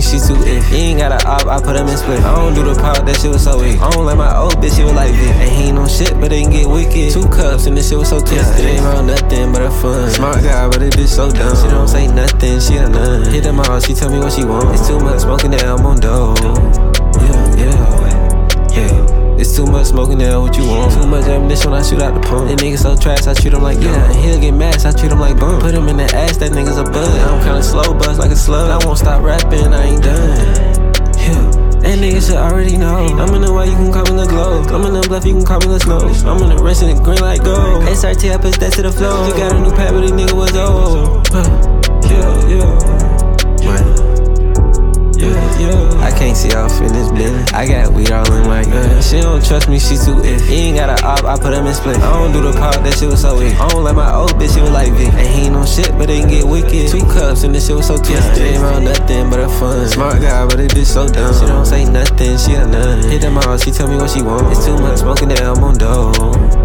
me, she too iffy. He ain't got a op, I put him in split. I don't do the pop, that shit was so weak. I don't like my old bitch, she was like Vic. And he ain't no shit, but they can get wicked. 2 cups and this shit was so twisted. It ain't around nothing but a fun. Smart guy, but this bitch so dumb. She don't say nothing, she a none. Hit them all, she tell me what she want. It's too much smoking that I'm on dough. Yeah. It's too much smoking that what you want. Too much ammunition, I shoot out the pump. That nigga so trash, I treat him like yeah. And he'll get mad, so I treat him like bum. Put him in the ass, that nigga's a bud. I'm kinda slow, buzz like a slug. I won't stop rapping, I ain't done. Yeah. That nigga should already know. I'm in the white, you can call me the glow. I'm in the bluff, you can call me the snow. I'm in the rest in the green like gold. SRT, I push that to the floor. You got a new pad, but this nigga was old. Yeah. I can't see off in this business. I got weed all in my gun. She don't trust me, she too iffy. He ain't got a op, I put him in split. I don't do the pop, that shit was so weak. I don't like my old bitch, she was like Vic. And he ain't no shit, but they can get wicked. 2 cups and this shit was so twisted. It ain't around nothing but a fun. Smart guy, but this bitch so dumb. She don't say nothing, she a none. Hit them all, she tell me what she want. It's too much smoking that I'm on dough.